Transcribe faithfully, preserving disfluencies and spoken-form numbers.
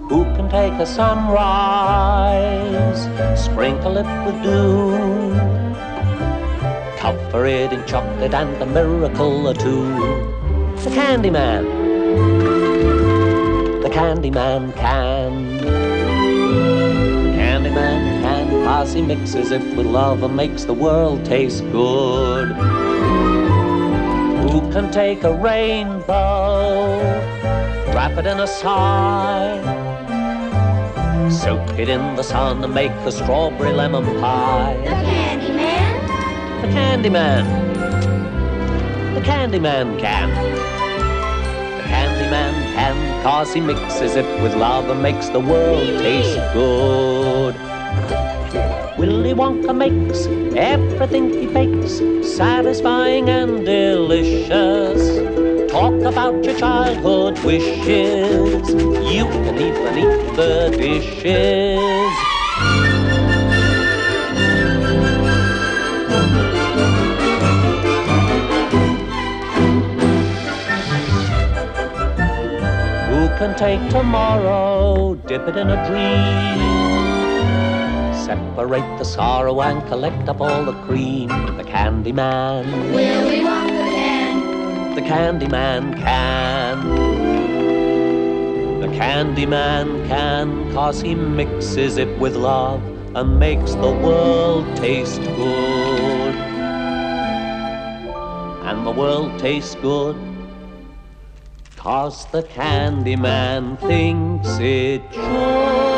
Who can take a sunrise, sprinkle it with dew, cover it in chocolate and a miracle or two? The Candyman, the Candyman can. The Candyman can, 'cause he mixes it with love and makes the world taste good. Who can take a rainbow, wrap it in a sigh, soak it in the sun and make a strawberry lemon pie? The Candyman. The Candyman. The Candyman can. The Candyman can, 'cause he mixes it with love and makes the world taste good. Willy Wonka makes everything he bakes satisfying and delicious. Talk about your childhood wishes, you can even eat the dishes. Who can take tomorrow, dip it in a dream, separate the sorrow and collect up all the cream? The Candyman. Willy Wonka can. The Candyman can. The Candyman can, 'cause he mixes it with love and makes the world taste good. And the world tastes good 'cause the Candyman thinks it should.